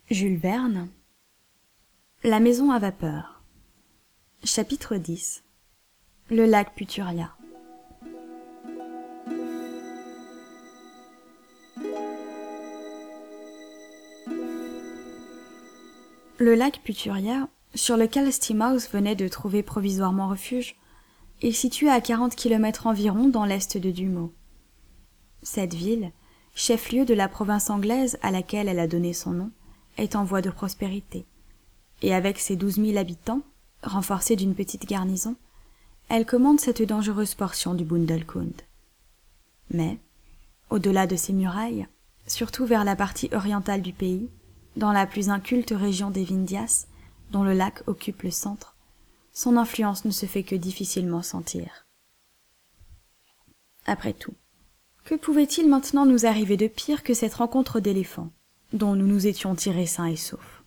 Jules Verne. La maison à vapeur. Chapitre 10. Le lac Puturia. Le lac Puturia, sur lequel Steamhouse venait de trouver provisoirement refuge, est situé à 40 km environ dans l'est de Dumeau. Cette ville, chef-lieu de la province anglaise à laquelle elle a donné son nom, est en voie de prospérité, et avec ses 12 000 habitants, renforcés d'une petite garnison, elle commande cette dangereuse portion du Bundelkund. Mais, au-delà de ses murailles, surtout vers la partie orientale du pays, dans la plus inculte région des Vindhias, dont le lac occupe le centre, son influence ne se fait que difficilement sentir. Après tout, que pouvait-il maintenant nous arriver de pire que cette rencontre d'éléphants, dont nous nous étions tirés sains et saufs?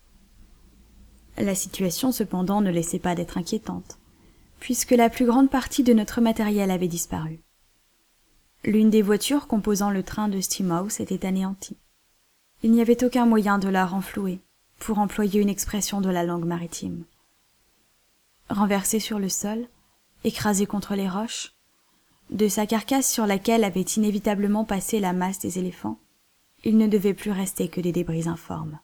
La situation, cependant, ne laissait pas d'être inquiétante, puisque la plus grande partie de notre matériel avait disparu. L'une des voitures composant le train de Steamhouse était anéantie. Il n'y avait aucun moyen de la renflouer, pour employer une expression de la langue maritime. Renversée sur le sol, écrasée contre les roches, de sa carcasse sur laquelle avait inévitablement passé la masse des éléphants, il ne devait plus rester que des débris informes.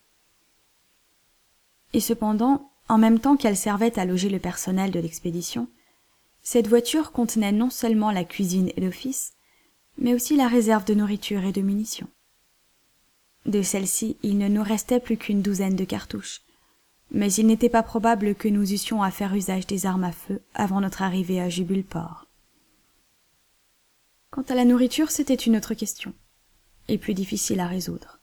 Et cependant, en même temps qu'elle servait à loger le personnel de l'expédition, cette voiture contenait non seulement la cuisine et l'office, mais aussi la réserve de nourriture et de munitions. De celle-ci, il ne nous restait plus qu'une douzaine de cartouches, mais il n'était pas probable que nous eussions à faire usage des armes à feu avant notre arrivée à Jubulport. Quant à la nourriture, c'était une autre question, et plus difficile à résoudre.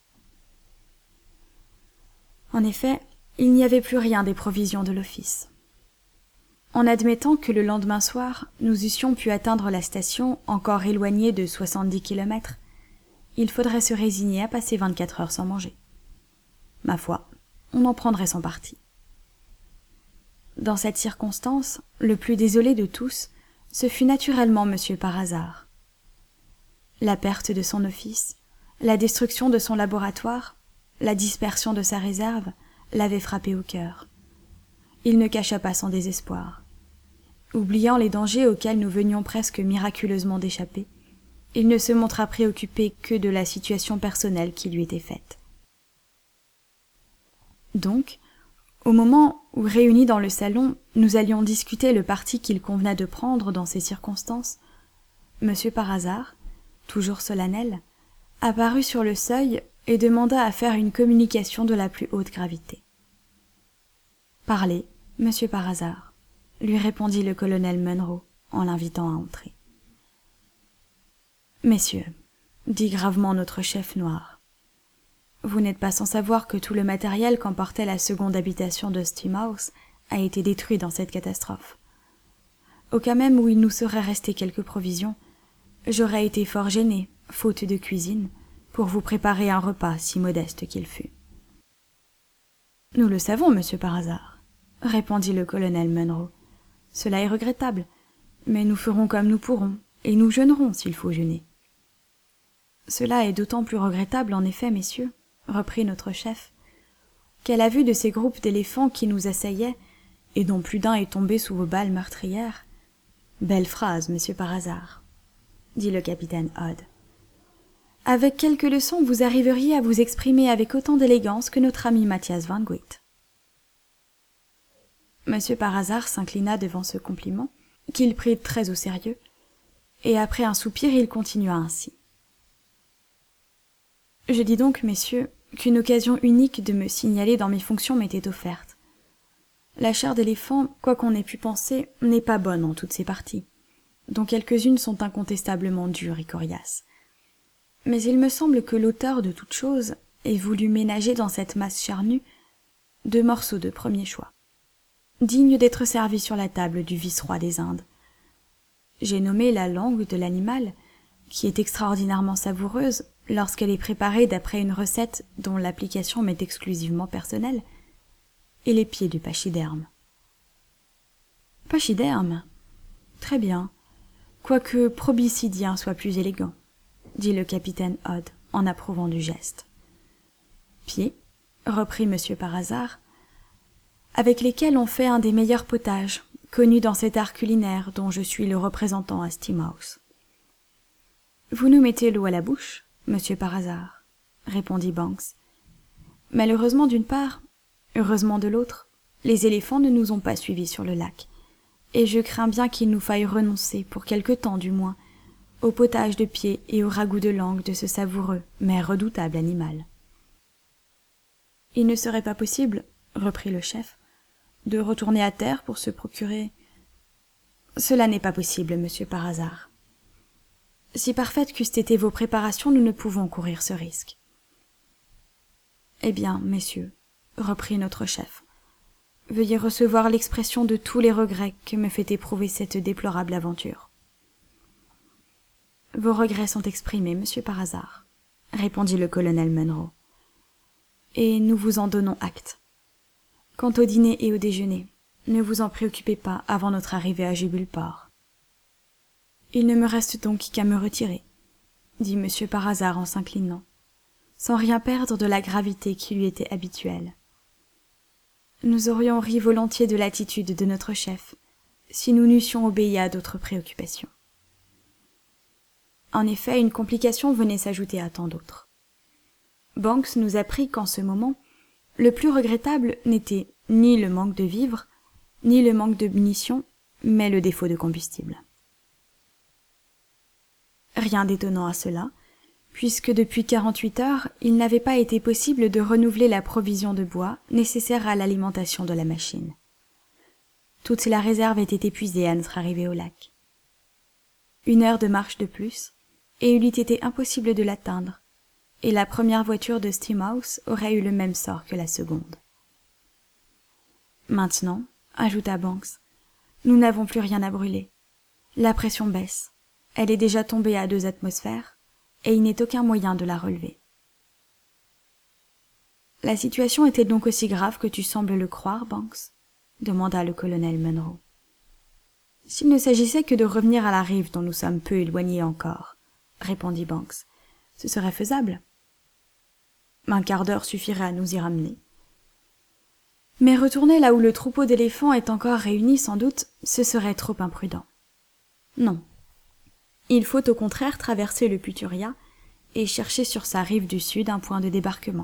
En effet, il n'y avait plus rien des provisions de l'office. En admettant que le lendemain soir, nous eussions pu atteindre la station encore éloignée de 70 kilomètres, il faudrait se résigner à passer 24 heures sans manger. Ma foi, on en prendrait son parti. Dans cette circonstance, le plus désolé de tous, ce fut naturellement M. Parhazard. La perte de son office, la destruction de son laboratoire, la dispersion de sa réserve l'avaient frappé au cœur. Il ne cacha pas son désespoir. Oubliant les dangers auxquels nous venions presque miraculeusement d'échapper, il ne se montra préoccupé que de la situation personnelle qui lui était faite. Donc, au moment où, réunis dans le salon, nous allions discuter le parti qu'il convenait de prendre dans ces circonstances, M. Parhazard, toujours solennel, apparut sur le seuil et demanda à faire une communication de la plus haute gravité. « Parlez, M. Parhazard, » lui répondit le colonel Munro en l'invitant à entrer. « Messieurs, » dit gravement notre chef noir, « vous n'êtes pas sans savoir que tout le matériel qu'emportait la seconde habitation de Steamhouse a été détruit dans cette catastrophe. Au cas même où il nous serait resté quelques provisions, j'aurais été fort gêné, faute de cuisine, pour vous préparer un repas si modeste qu'il fût. »« Nous le savons, monsieur Parhazard, » répondit le colonel Munro. « Cela est regrettable, mais nous ferons comme nous pourrons, et nous jeûnerons s'il faut jeûner. »« Cela est d'autant plus regrettable, en effet, messieurs, » reprit notre chef, « qu'à la vue de ces groupes d'éléphants qui nous assaillaient, et dont plus d'un est tombé sous vos balles meurtrières... » « Belle phrase, monsieur Parhazard, » dit le capitaine Odd. « Avec quelques leçons, vous arriveriez à vous exprimer avec autant d'élégance que notre ami Matthias Van Guit. » Monsieur Parhazard s'inclina devant ce compliment, qu'il prit très au sérieux, et après un soupir, il continua ainsi. « Je dis donc, messieurs, qu'une occasion unique de me signaler dans mes fonctions m'était offerte. La chair d'éléphant, quoi qu'on ait pu penser, n'est pas bonne en toutes ses parties, dont quelques-unes sont incontestablement dures et coriaces. Mais il me semble que l'auteur de toute chose ait voulu ménager dans cette masse charnue 2 morceaux de premier choix, dignes d'être servis sur la table du vice-roi des Indes. J'ai nommé la langue de l'animal, qui est extraordinairement savoureuse lorsqu'elle est préparée d'après une recette dont l'application m'est exclusivement personnelle, et les pieds du pachyderme. »« Pachyderme ? Très bien, quoique proboscidien soit plus élégant, » dit le capitaine Odd en approuvant du geste. « Pieds ? reprit Monsieur par hasard, avec lesquels on fait un des meilleurs potages, connus dans cet art culinaire dont je suis le représentant à Steamhouse. Vous nous mettez l'eau à la bouche, Monsieur par hasard, répondit Banks. Malheureusement d'une part, heureusement de l'autre, les éléphants ne nous ont pas suivis sur le lac, et je crains bien qu'il nous faille renoncer, pour quelque temps du moins, au potage de pied et au ragoût de langue de ce savoureux mais redoutable animal. Il ne serait pas possible, reprit le chef, de retourner à terre pour se procurer... Cela n'est pas possible, monsieur par hasard. Si parfaites qu'eussent été vos préparations, nous ne pouvons courir ce risque. Eh bien, messieurs, reprit notre chef, veuillez recevoir l'expression de tous les regrets que me fait éprouver cette déplorable aventure. Vos regrets sont exprimés, monsieur par hasard, répondit le colonel Munro, et nous vous en donnons acte. Quant au dîner et au déjeuner, ne vous en préoccupez pas avant notre arrivée à Jubulport. Il ne me reste donc qu'à me retirer, dit monsieur par hasard en s'inclinant, sans rien perdre de la gravité qui lui était habituelle. Nous aurions ri volontiers de l'attitude de notre chef, si nous n'eussions obéi à d'autres préoccupations. En effet, une complication venait s'ajouter à tant d'autres. Banks nous apprit qu'en ce moment, le plus regrettable n'était ni le manque de vivres, ni le manque de munitions, mais le défaut de combustible. Rien d'étonnant à cela, puisque depuis 48 heures, il n'avait pas été possible de renouveler la provision de bois nécessaire à l'alimentation de la machine. Toute la réserve était épuisée à notre arrivée au lac. 1 heure de marche de plus, et il eût été impossible de l'atteindre, et la première voiture de Steamhouse aurait eu le même sort que la seconde. Maintenant, ajouta Banks, nous n'avons plus rien à brûler. La pression baisse, elle est déjà tombée à 2 atmosphères, et il n'est aucun moyen de la relever. La situation était donc aussi grave que tu sembles le croire, Banks? Demanda le colonel Munro. S'il ne s'agissait que de revenir à la rive dont nous sommes peu éloignés encore, répondit Banks, ce serait faisable. 1 quart d'heure suffirait à nous y ramener. Mais retourner là où le troupeau d'éléphants est encore réuni, sans doute, ce serait trop imprudent. Non. Il faut au contraire traverser le Puturia et chercher sur sa rive du sud un point de débarquement.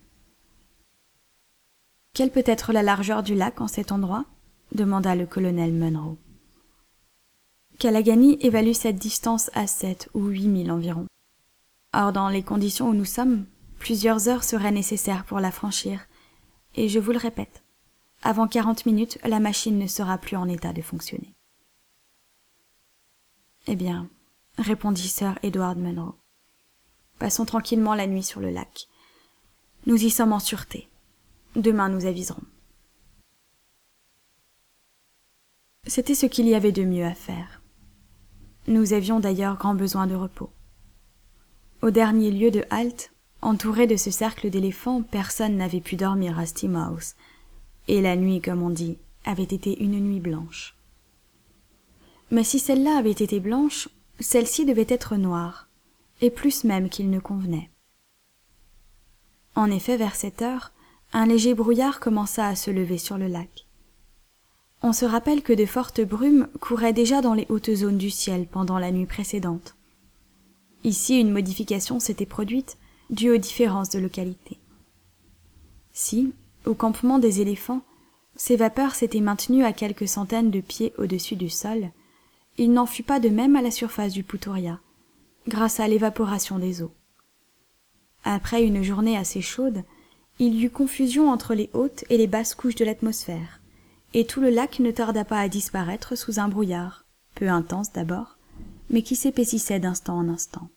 Quelle peut être la largeur du lac en cet endroit? Demanda le colonel Munro. Kalagani évalue cette distance à 7 ou 8 milles environ. Or, dans les conditions où nous sommes, plusieurs heures seraient nécessaires pour la franchir, et je vous le répète, avant 40 minutes, la machine ne sera plus en état de fonctionner. Eh bien, répondit Sir Edward Munro, passons tranquillement la nuit sur le lac. Nous y sommes en sûreté. Demain nous aviserons. C'était ce qu'il y avait de mieux à faire. Nous avions d'ailleurs grand besoin de repos. Au dernier lieu de halte, entouré de ce cercle d'éléphants, personne n'avait pu dormir à Steamhouse, et la nuit, comme on dit, avait été une nuit blanche. Mais si celle-là avait été blanche, celle-ci devait être noire, et plus même qu'il ne convenait. En effet, vers 7 heures, un léger brouillard commença à se lever sur le lac. On se rappelle que de fortes brumes couraient déjà dans les hautes zones du ciel pendant la nuit précédente. Ici, une modification s'était produite, due aux différences de localité. Si, au campement des éléphants, ces vapeurs s'étaient maintenues à quelques centaines de pieds au-dessus du sol, il n'en fut pas de même à la surface du Puturia, grâce à l'évaporation des eaux. Après une journée assez chaude, il y eut confusion entre les hautes et les basses couches de l'atmosphère, et tout le lac ne tarda pas à disparaître sous un brouillard, peu intense d'abord, mais qui s'épaississait d'instant en instant.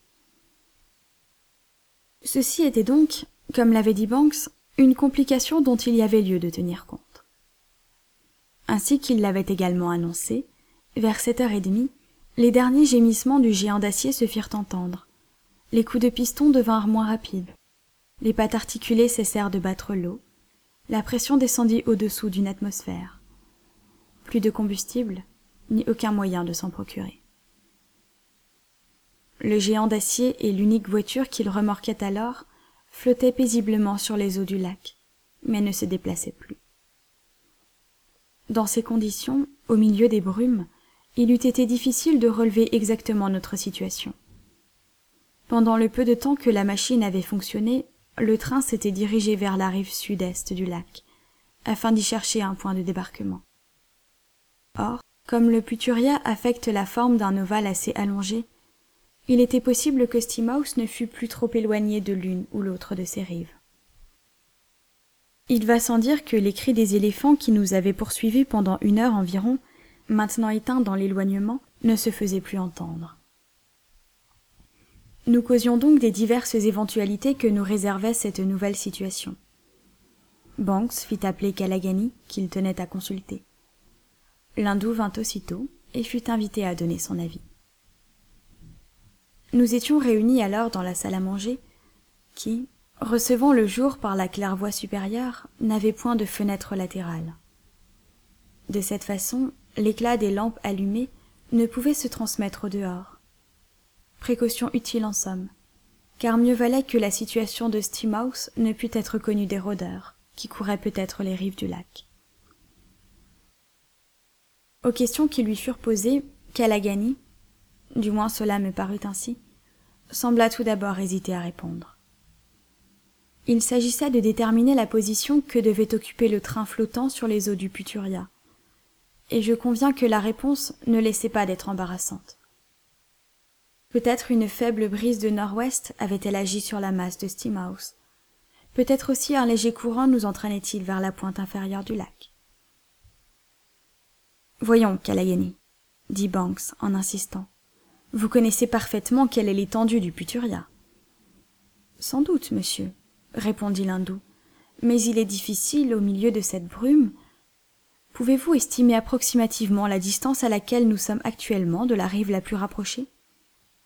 Ceci était donc, comme l'avait dit Banks, une complication dont il y avait lieu de tenir compte. Ainsi qu'il l'avait également annoncé, vers 7h30, les derniers gémissements du géant d'acier se firent entendre. Les coups de piston devinrent moins rapides. Les pattes articulées cessèrent de battre l'eau. La pression descendit au-dessous d'une atmosphère. Plus de combustible, ni aucun moyen de s'en procurer. Le géant d'acier et l'unique voiture qu'il remorquait alors flottait paisiblement sur les eaux du lac, mais ne se déplaçait plus. Dans ces conditions, au milieu des brumes, il eût été difficile de relever exactement notre situation. Pendant le peu de temps que la machine avait fonctionné, le train s'était dirigé vers la rive sud-est du lac, afin d'y chercher un point de débarquement. Or, comme le Puturia affecte la forme d'un ovale assez allongé, il était possible que Steamhouse ne fût plus trop éloigné de l'une ou l'autre de ses rives. Il va sans dire que les cris des éléphants qui nous avaient poursuivis pendant 1 heure environ, maintenant éteints dans l'éloignement, ne se faisaient plus entendre. Nous causions donc des diverses éventualités que nous réservait cette nouvelle situation. Banks fit appeler Kalagani, qu'il tenait à consulter. L'hindou vint aussitôt et fut invité à donner son avis. Nous étions réunis alors dans la salle à manger, qui, recevant le jour par la claire-voie supérieure, n'avait point de fenêtre latérale. De cette façon, l'éclat des lampes allumées ne pouvait se transmettre au dehors. Précaution utile en somme, car mieux valait que la situation de Steamhouse ne pût être connue des rôdeurs, qui couraient peut-être les rives du lac. Aux questions qui lui furent posées, Kalagani, du moins cela me parut ainsi, sembla tout d'abord hésiter à répondre. Il s'agissait de déterminer la position que devait occuper le train flottant sur les eaux du Puturia, et je conviens que la réponse ne laissait pas d'être embarrassante. Peut-être une faible brise de nord-ouest avait-elle agi sur la masse de Steamhouse. Peut-être aussi un léger courant nous entraînait-il vers la pointe inférieure du lac. « Voyons, Kalagani, » dit Banks en insistant. « Vous connaissez parfaitement quelle est l'étendue du Puturia. »« Sans doute, monsieur, » répondit l'hindou, « mais il est difficile, au milieu de cette brume. Pouvez-vous estimer approximativement la distance à laquelle nous sommes actuellement de la rive la plus rapprochée ?»« Oui, »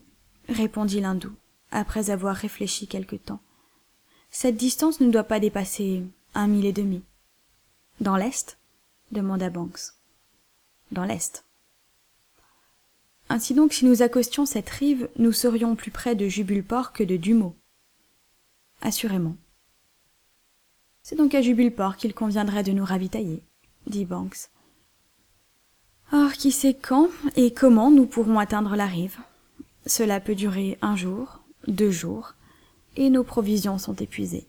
répondit l'hindou, après avoir réfléchi quelque temps. « Cette distance ne doit pas dépasser 1,5 milles. »« Dans l'est ?» demanda Banks. « Dans l'est. » Ainsi donc, si nous accostions cette rive, nous serions plus près de Jubulport que de Dumo. Assurément. C'est donc à Jubulport qu'il conviendrait de nous ravitailler, dit Banks. Or, qui sait quand et comment nous pourrons atteindre la rive? Cela peut durer 1 jour, 2 jours, et nos provisions sont épuisées.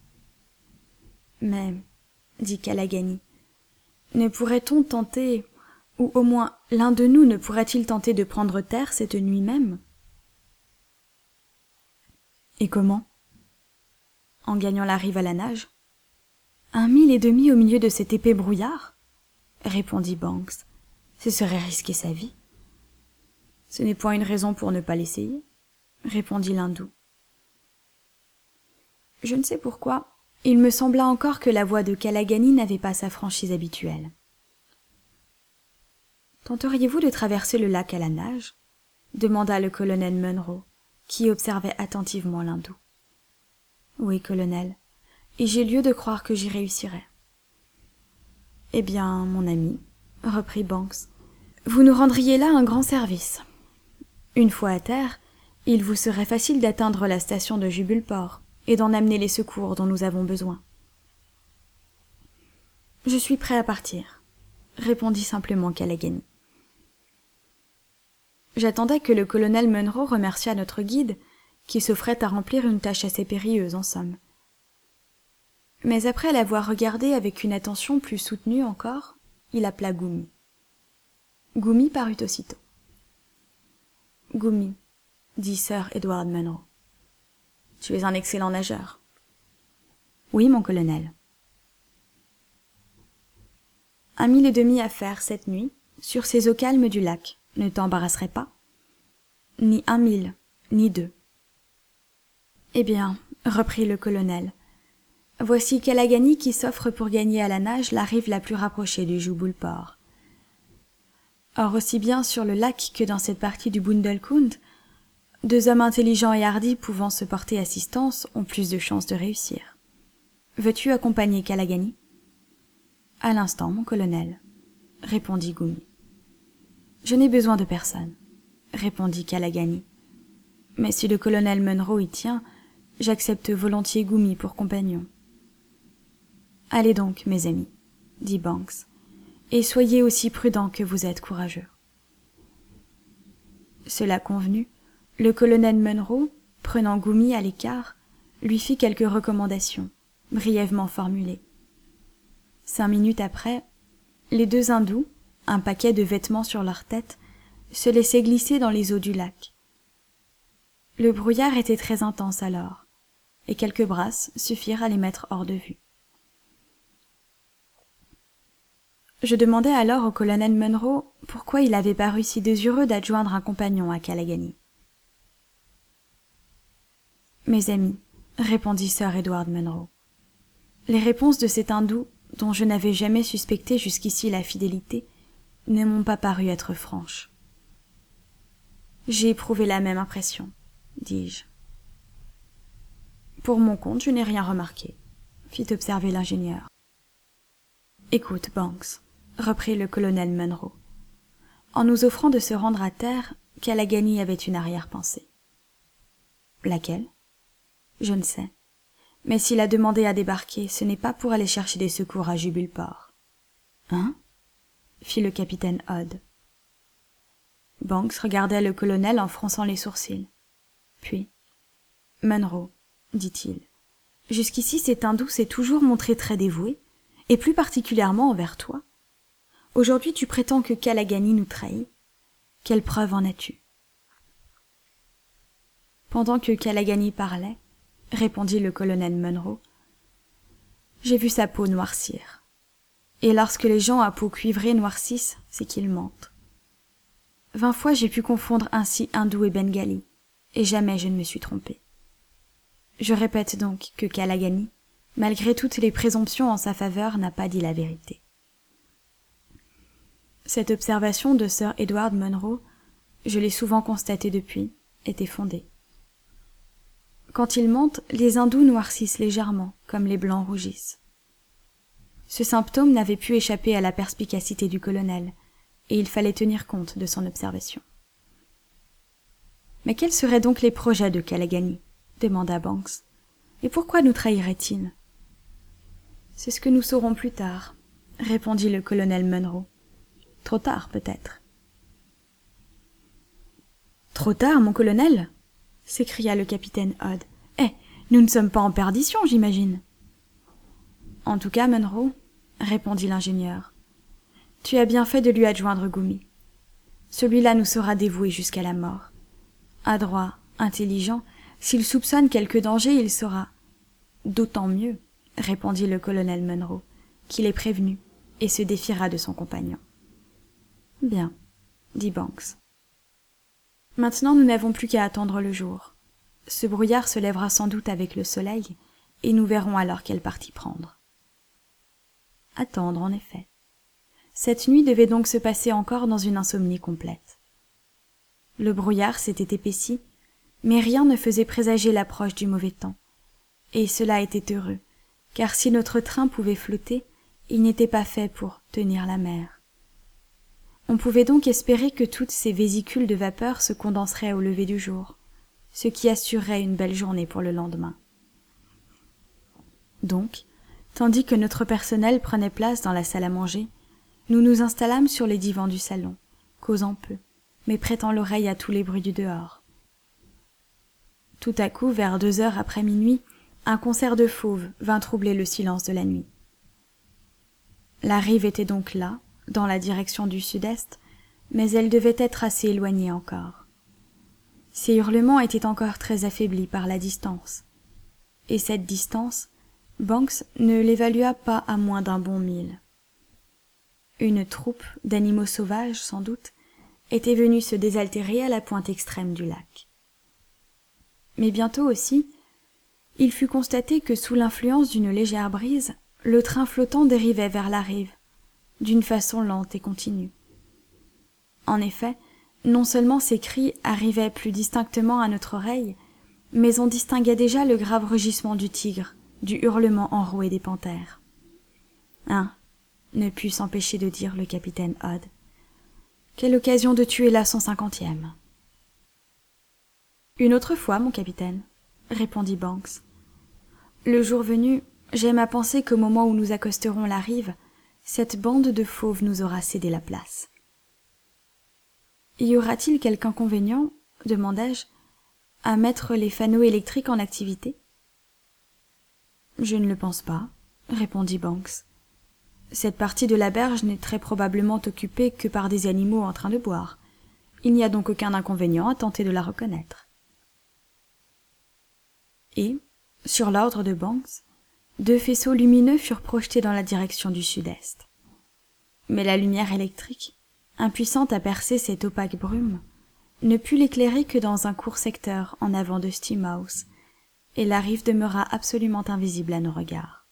Mais, dit Kalagani, ne pourrait-on tenter, ou au moins l'un de nous ne pourrait-il tenter de prendre terre cette nuit même? Et comment? En gagnant la rive à la nage. 1,5 milles au milieu de cet épais brouillard? Répondit Banks. Ce serait risquer sa vie. Ce n'est point une raison pour ne pas l'essayer, répondit l'hindou. Je ne sais pourquoi, il me sembla encore que la voix de Kalagani n'avait pas sa franchise habituelle. Tenteriez-vous de traverser le lac à la nage? Demanda le colonel Munro, qui observait attentivement l'hindou. Oui, colonel, et j'ai lieu de croire que j'y réussirai. Eh bien, mon ami, reprit Banks, vous nous rendriez là un grand service. Une fois à terre, il vous serait facile d'atteindre la station de Jubulport et d'en amener les secours dont nous avons besoin. Je suis prêt à partir, répondit simplement Kalagani. J'attendais que le colonel Munro remerciât notre guide, qui s'offrait à remplir une tâche assez périlleuse en somme. Mais après l'avoir regardé avec une attention plus soutenue encore, il appela Gumi. Gumi parut aussitôt. « Gumi, » dit Sir Edward Munro, « tu es un excellent nageur. »« Oui, mon colonel. » 1,5 milles à faire cette nuit, sur ces eaux calmes du lac, ne t'embarrasserait pas? Ni 1 mille, ni 2. Eh bien, reprit le colonel, voici Kalagani qui s'offre pour gagner à la nage la rive la plus rapprochée du Jubulport. Or, aussi bien sur le lac que dans cette partie du Bundelkund, 2 hommes intelligents et hardis pouvant se porter assistance ont plus de chances de réussir. Veux-tu accompagner Kalagani? À l'instant, mon colonel, répondit Gumi. Je n'ai besoin de personne, répondit Kalagani. Mais si le colonel Munro y tient, J'accepte volontiers Gumi pour compagnon. Allez donc, mes amis, dit Banks, et soyez aussi prudents que vous êtes courageux. Cela convenu, le colonel Munro, prenant Gumi à l'écart, lui fit quelques recommandations, brièvement formulées. 5 minutes après, les deux hindous, un paquet de vêtements sur leur tête, se laissaient glisser dans les eaux du lac. Le brouillard était très intense alors, et quelques brasses suffirent à les mettre hors de vue. Je demandai alors au colonel Munro pourquoi il avait paru si désireux d'adjoindre un compagnon à Kalagani. « Mes amis, répondit Sir Edward Munro, les réponses de cet hindou, dont je n'avais jamais suspecté jusqu'ici la fidélité, ne m'ont pas paru être franches. J'ai éprouvé la même impression, dis-je. Pour mon compte, je n'ai rien remarqué, fit observer l'ingénieur. Écoute, Banks, reprit le colonel Munro. En nous offrant de se rendre à terre, Kalagani avait une arrière-pensée. Laquelle? Je ne sais. Mais s'il a demandé à débarquer, ce n'est pas pour aller chercher des secours à Jubulport. Hein? Fit le capitaine Odd. Banks regardait le colonel en fronçant les sourcils. Puis, Munro, dit-il, jusqu'ici cet hindou s'est toujours montré très dévoué, et plus particulièrement envers toi. Aujourd'hui tu prétends que Kalagani nous trahit. Quelle preuve en as-tu? Pendant que Kalagani parlait, répondit le colonel Munro, j'ai vu sa peau noircir. Et lorsque les gens à peau cuivrée noircissent, c'est qu'ils mentent. 20 fois j'ai pu confondre ainsi hindou et bengali, et jamais je ne me suis trompé. Je répète donc que Kalagani, malgré toutes les présomptions en sa faveur, n'a pas dit la vérité. Cette observation de Sir Edward Munro, je l'ai souvent constatée depuis, était fondée. Quand ils mentent, les hindous noircissent légèrement, comme les blancs rougissent. Ce symptôme n'avait pu échapper à la perspicacité du colonel, et il fallait tenir compte de son observation. « Mais quels seraient donc les projets de Kalagani ?» demanda Banks. « Et pourquoi nous trahirait-il » ? « C'est ce que nous saurons plus tard, » répondit le colonel Munro. « Trop tard, peut-être. »« Trop tard, mon colonel ?» s'écria le capitaine Odd. « Eh, nous ne sommes pas en perdition, j'imagine. »« En tout cas, Munro, » répondit l'ingénieur, « tu as bien fait de lui adjoindre Gumi. Celui-là nous sera dévoué jusqu'à la mort. Adroit, intelligent, s'il soupçonne quelque danger, il saura. D'autant mieux, répondit le colonel Munro, qu'il est prévenu et se défiera de son compagnon. Bien, dit Banks. Maintenant nous n'avons plus qu'à attendre le jour. Ce brouillard se lèvera sans doute avec le soleil, et nous verrons alors quel parti prendre. Attendre, en effet. Cette nuit devait donc se passer encore dans une insomnie complète. Le brouillard s'était épaissi, mais rien ne faisait présager l'approche du mauvais temps. Et cela était heureux, car si notre train pouvait flotter, il n'était pas fait pour tenir la mer. On pouvait donc espérer que toutes ces vésicules de vapeur se condenseraient au lever du jour, ce qui assurerait une belle journée pour le lendemain. Donc, tandis que notre personnel prenait place dans la salle à manger, nous nous installâmes sur les divans du salon, causant peu, mais prêtant l'oreille à tous les bruits du dehors. Tout à coup, vers 2 heures après minuit, un concert de fauves vint troubler le silence de la nuit. La rive était donc là, dans la direction du sud-est, mais elle devait être assez éloignée encore. Ces hurlements étaient encore très affaiblis par la distance, et cette distance, Banks ne l'évalua pas à moins d'1 bon mille. Une troupe d'animaux sauvages, sans doute, était venue se désaltérer à la pointe extrême du lac. Mais bientôt aussi, il fut constaté que sous l'influence d'une légère brise, le train flottant dérivait vers la rive, d'une façon lente et continue. En effet, non seulement ces cris arrivaient plus distinctement à notre oreille, mais on distinguait déjà le grave rugissement du tigre, du hurlement enroué des panthères. « Hein !» ne put s'empêcher de dire le capitaine Odd. « Quelle occasion de tuer la 150e !»« Une autre fois, mon capitaine, » répondit Banks. Le jour venu, j'aime à penser qu'au moment où nous accosterons la rive, cette bande de fauves nous aura cédé la place. Y aura-t-il quelque inconvénient, demandai-je, à mettre les fanaux électriques en activité? Je ne le pense pas, répondit Banks. Cette partie de la berge n'est très probablement occupée que par des animaux en train de boire. Il n'y a donc aucun inconvénient à tenter de la reconnaître. Et, sur l'ordre de Banks, 2 faisceaux lumineux furent projetés dans la direction du sud-est. Mais la lumière électrique, impuissante à percer cette opaque brume, ne put l'éclairer que dans un court secteur en avant de Steamhouse, et la rive demeura absolument invisible à nos regards.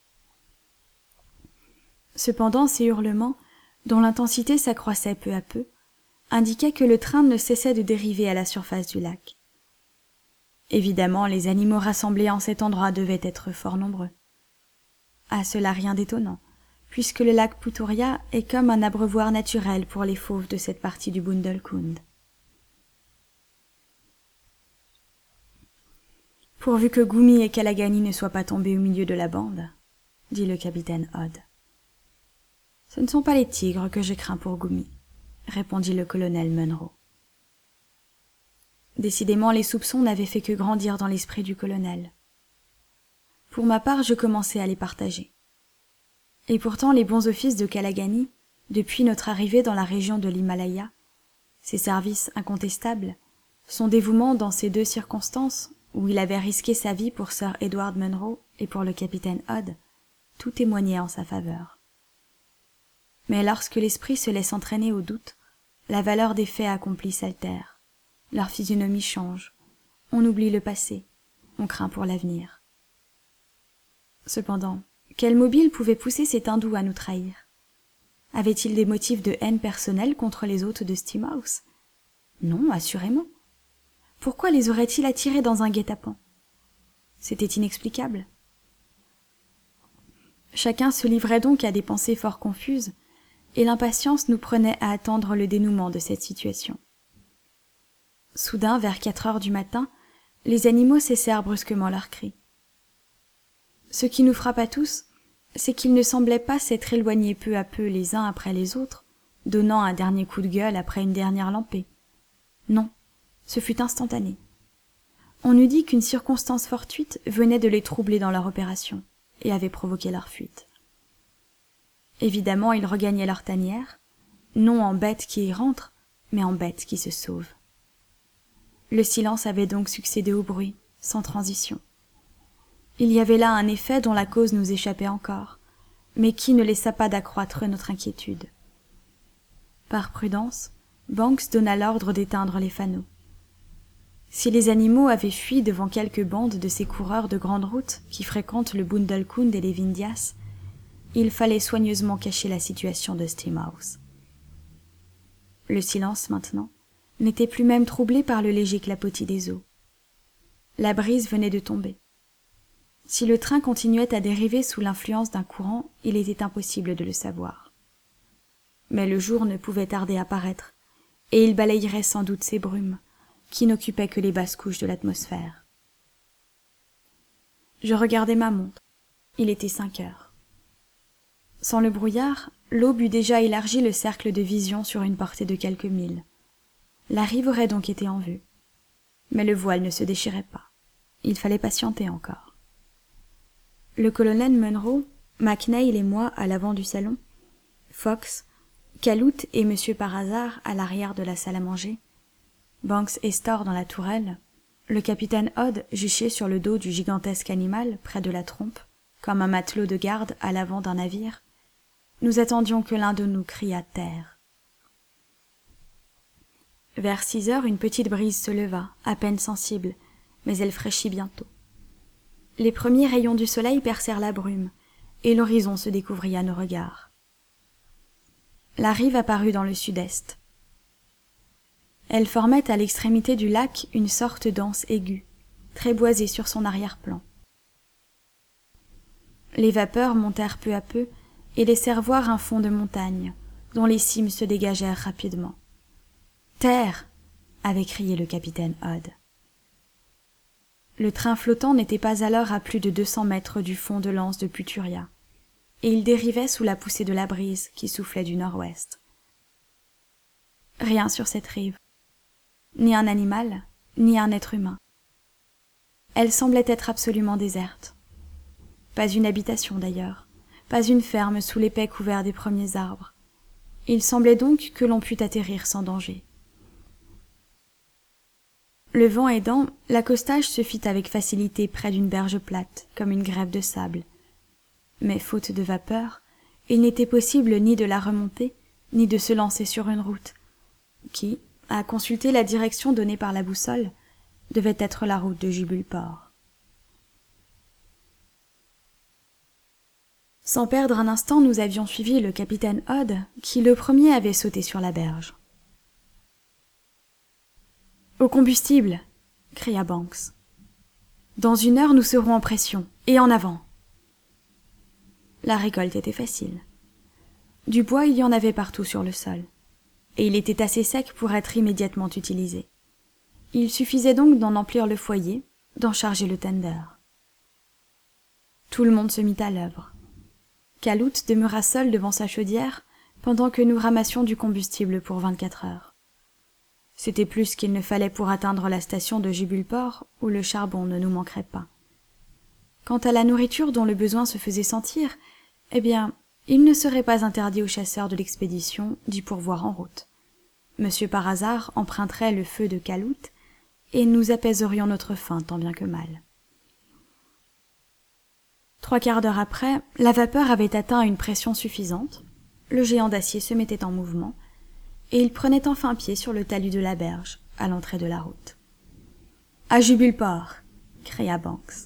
Cependant, ces hurlements, dont l'intensité s'accroissait peu à peu, indiquaient que le train ne cessait de dériver à la surface du lac. Évidemment, les animaux rassemblés en cet endroit devaient être fort nombreux. À cela rien d'étonnant, puisque le lac Puturia est comme un abreuvoir naturel pour les fauves de cette partie du Bundelkund. Pourvu que Gumi et Kalagani ne soient pas tombés au milieu de la bande, dit le capitaine Odd. Ce ne sont pas les tigres que je crains pour Gumi, répondit le colonel Munro. Décidément, les soupçons n'avaient fait que grandir dans l'esprit du colonel. Pour ma part, je commençais à les partager. Et pourtant, les bons offices de Kalagani, depuis notre arrivée dans la région de l'Himalaya, ses services incontestables, son dévouement dans ces 2 circonstances où il avait risqué sa vie pour Sir Edward Munro et pour le capitaine Odd, tout témoignait en sa faveur. Mais lorsque l'esprit se laisse entraîner au doute, la valeur des faits accomplis s'altère, leur physionomie change, on oublie le passé, on craint pour l'avenir. Cependant, quel mobile pouvait pousser cet hindou à nous trahir? Avait-il des motifs de haine personnelle contre les hôtes de Steamhouse? Non, assurément. Pourquoi les aurait-il attirés dans un guet-apens? C'était inexplicable. Chacun se livrait donc à des pensées fort confuses, et l'impatience nous prenait à attendre le dénouement de cette situation. Soudain, vers 4 heures du matin, les animaux cessèrent brusquement leurs cris. Ce qui nous frappa tous, c'est qu'ils ne semblaient pas s'être éloignés peu à peu les uns après les autres, donnant un dernier coup de gueule après une dernière lampée. Non, ce fut instantané. On eût dit qu'une circonstance fortuite venait de les troubler dans leur opération, et avait provoqué leur fuite. Évidemment, ils regagnaient leur tanière, non en bêtes qui y rentrent, mais en bêtes qui se sauvent. Le silence avait donc succédé au bruit, sans transition. Il y avait là un effet dont la cause nous échappait encore, mais qui ne laissa pas d'accroître notre inquiétude. Par prudence, Banks donna l'ordre d'éteindre les fanaux. Si les animaux avaient fui devant quelques bandes de ces coureurs de grande route qui fréquentent le Bundelkund et les Vindhias, il fallait soigneusement cacher la situation de Steamhouse. Le silence, maintenant, n'était plus même troublé par le léger clapotis des eaux. La brise venait de tomber. Si le train continuait à dériver sous l'influence d'un courant, il était impossible de le savoir. Mais le jour ne pouvait tarder à paraître, et il balayerait sans doute ces brumes, qui n'occupaient que les basses couches de l'atmosphère. Je regardai ma montre. Il était 5 heures. Sans le brouillard, l'aube eût déjà élargi le cercle de vision sur une portée de quelques milles. La rive aurait donc été en vue. Mais le voile ne se déchirait pas. Il fallait patienter encore. Le colonel Munro, McNeil et moi à l'avant du salon, Fox, Caloute et Monsieur par hasard à l'arrière de la salle à manger, Banks et Storr dans la tourelle, le capitaine Odd juché sur le dos du gigantesque animal près de la trompe, comme un matelot de garde à l'avant d'un navire, nous attendions que l'un de nous criât terre. Vers 6 heures, une petite brise se leva, à peine sensible, mais elle fraîchit bientôt. Les premiers rayons du soleil percèrent la brume, et l'horizon se découvrit à nos regards. La rive apparut dans le sud-est. Elle formait à l'extrémité du lac une sorte d'anse aiguë, très boisée sur son arrière-plan. Les vapeurs montèrent peu à peu et laissèrent voir un fond de montagne, dont les cimes se dégagèrent rapidement. « Terre !» avait crié le capitaine Odd. Le train flottant n'était pas alors à plus de 200 mètres du fond de l'anse de Puturia, et il dérivait sous la poussée de la brise qui soufflait du nord-ouest. Rien sur cette rive. Ni un animal, ni un être humain. Elle semblait être absolument déserte. Pas une habitation d'ailleurs, pas une ferme sous l'épais couvert des premiers arbres. Il semblait donc que l'on pût atterrir sans danger. Le vent aidant, l'accostage se fit avec facilité près d'une berge plate, comme une grève de sable. Mais faute de vapeur, il n'était possible ni de la remonter, ni de se lancer sur une route, qui, à consulter la direction donnée par la boussole, devait être la route de Jubulport. Sans perdre un instant, nous avions suivi le capitaine Odd, qui le premier avait sauté sur la berge. « Au combustible !» cria Banks. « Dans 1 heure, nous serons en pression, et en avant !» La récolte était facile. Du bois, il y en avait partout sur le sol, et il était assez sec pour être immédiatement utilisé. Il suffisait donc d'en emplir le foyer, d'en charger le tender. Tout le monde se mit à l'œuvre. Caloute demeura seul devant sa chaudière pendant que nous ramassions du combustible pour 24 heures. C'était plus qu'il ne fallait pour atteindre la station de Jubulport où le charbon ne nous manquerait pas. Quant à la nourriture dont le besoin se faisait sentir, eh bien, il ne serait pas interdit aux chasseurs de l'expédition d'y pourvoir en route. Monsieur par hasard emprunterait le feu de Caloute et nous apaiserions notre faim tant bien que mal. 3/4 d'heure après, la vapeur avait atteint une pression suffisante, le géant d'acier se mettait en mouvement, et il prenait enfin pied sur le talus de la berge, à l'entrée de la route. « À Jubulport !» cria Banks.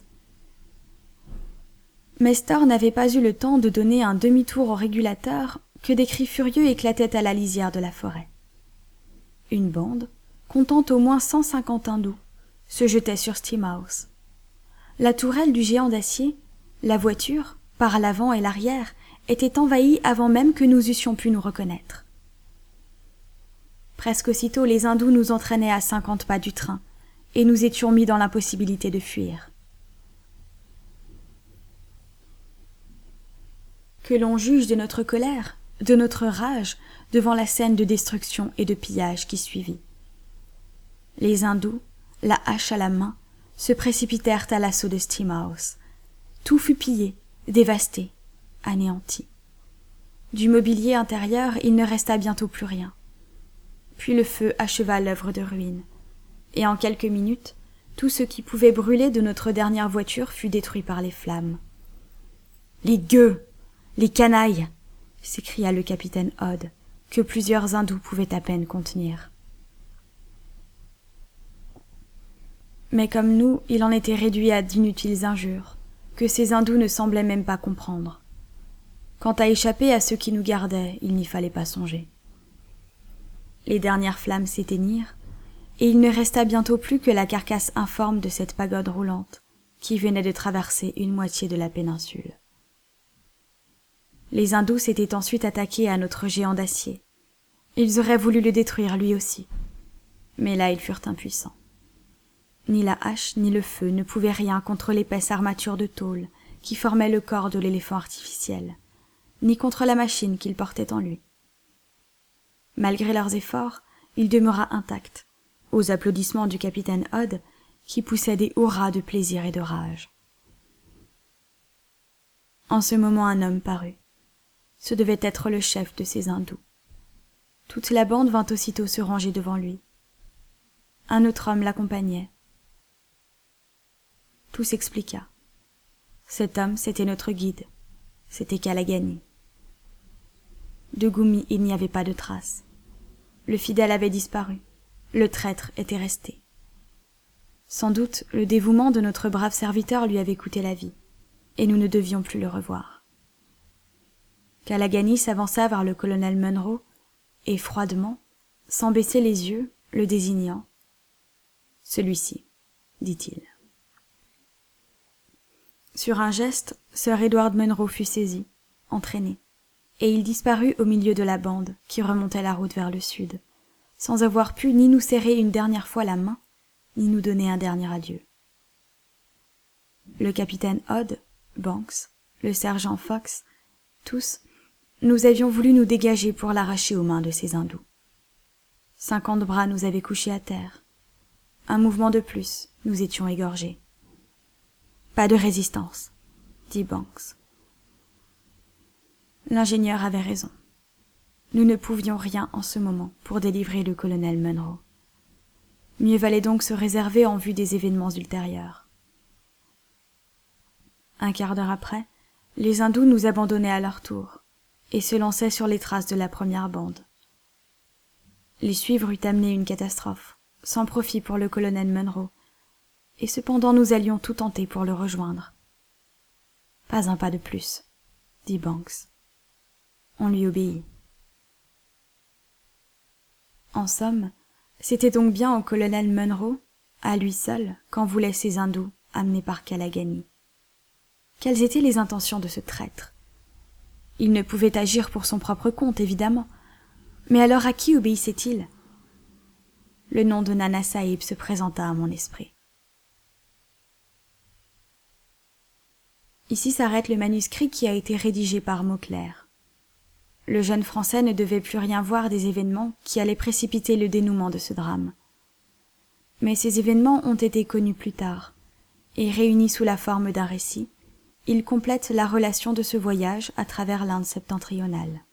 Mestor n'avait pas eu le temps de donner un demi-tour au régulateur que des cris furieux éclataient à la lisière de la forêt. Une bande, comptant au moins 150 hindous, se jetait sur Steamhouse. La tourelle du géant d'acier, la voiture, par l'avant et l'arrière, était envahie avant même que nous eussions pu nous reconnaître. Presque aussitôt, les hindous nous entraînaient à 50 pas du train, et nous étions mis dans l'impossibilité de fuir. Que l'on juge de notre colère, de notre rage, devant la scène de destruction et de pillage qui suivit. Les hindous, la hache à la main, se précipitèrent à l'assaut de Steamhouse. Tout fut pillé, dévasté, anéanti. Du mobilier intérieur, il ne resta bientôt plus rien. Puis le feu acheva l'œuvre de ruine, et en quelques minutes, tout ce qui pouvait brûler de notre dernière voiture fut détruit par les flammes. « Les gueux! Les canailles !» s'écria le capitaine Odd, que plusieurs hindous pouvaient à peine contenir. Mais comme nous, il en était réduit à d'inutiles injures, que ces hindous ne semblaient même pas comprendre. Quant à échapper à ceux qui nous gardaient, il n'y fallait pas songer. Les dernières flammes s'éteignirent, et il ne resta bientôt plus que la carcasse informe de cette pagode roulante, qui venait de traverser une moitié de la péninsule. Les hindous s'étaient ensuite attaqués à notre géant d'acier. Ils auraient voulu le détruire lui aussi. Mais là ils furent impuissants. Ni la hache ni le feu ne pouvaient rien contre l'épaisse armature de tôle qui formait le corps de l'éléphant artificiel, ni contre la machine qu'il portait en lui. Malgré leurs efforts, il demeura intact, aux applaudissements du capitaine Odd, qui poussait des hurrahs de plaisir et de rage. En ce moment un homme parut. Ce devait être le chef de ces hindous. Toute la bande vint aussitôt se ranger devant lui. Un autre homme l'accompagnait. Tout s'expliqua. Cet homme, c'était notre guide. C'était Kalagani. De Gumi, il n'y avait pas de trace. Le fidèle avait disparu. Le traître était resté. Sans doute, le dévouement de notre brave serviteur lui avait coûté la vie, et nous ne devions plus le revoir. Kalagani s'avança vers le colonel Munro, et froidement, sans baisser les yeux, le désignant. « Celui-ci, dit-il. » Sur un geste, Sir Edward Munro fut saisi, entraîné, et il disparut au milieu de la bande qui remontait la route vers le sud, sans avoir pu ni nous serrer une dernière fois la main, ni nous donner un dernier adieu. Le capitaine Odd, Banks, le sergent Fox, tous, nous avions voulu nous dégager pour l'arracher aux mains de ces hindous. 50 bras nous avaient couchés à terre. Un mouvement de plus, nous étions égorgés. Pas de résistance, dit Banks. L'ingénieur avait raison. Nous ne pouvions rien en ce moment pour délivrer le colonel Munro. Mieux valait donc se réserver en vue des événements ultérieurs. Un quart d'heure après, les hindous nous abandonnaient à leur tour et se lançaient sur les traces de la première bande. Les suivre eût amené une catastrophe, sans profit pour le colonel Munro, et cependant nous allions tout tenter pour le rejoindre. Pas un pas de plus, dit Banks. On lui obéit. En somme, c'était donc bien au colonel Munro, à lui seul, qu'en voulaient ces hindous amenés par Kalagani. Quelles étaient les intentions de ce traître? Il ne pouvait agir pour son propre compte, évidemment. Mais alors à qui obéissait-il? Le nom de Nana Sahib se présenta à mon esprit. Ici s'arrête le manuscrit qui a été rédigé par Mauclair. Le jeune Français ne devait plus rien voir des événements qui allaient précipiter le dénouement de ce drame. Mais ces événements ont été connus plus tard, et réunis sous la forme d'un récit, ils complètent la relation de ce voyage à travers l'Inde septentrionale.